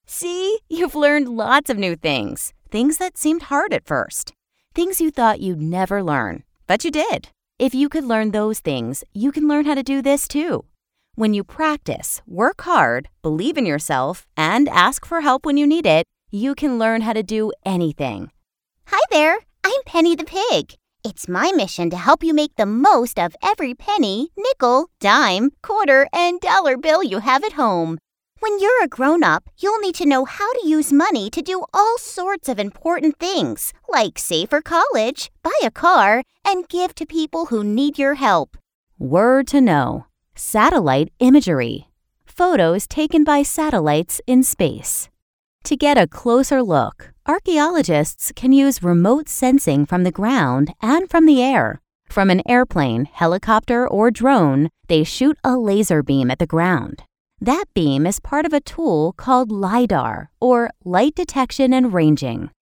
See, you've learned lots of new things. Things that seemed hard at first. Things you thought you'd never learn, but you did. If you could learn those things, you can learn how to do this too. When you practice, work hard, believe in yourself, and ask for help when you need it, you can learn how to do anything. Hi there, I'm Penny the Pig. It's my mission to help you make the most of every penny, nickel, dime, quarter, and dollar bill you have at home. When you're a grown-up, you'll need to know how to use money to do all sorts of important things, like save for college, buy a car, and give to people who need your help. Word to know. Satellite imagery. Photos taken by satellites in space. To get a closer look, archaeologists can use remote sensing from the ground and from the air. From an airplane, helicopter, or drone, they shoot a laser beam at the ground. That beam is part of a tool called LiDAR, or Light Detection and Ranging.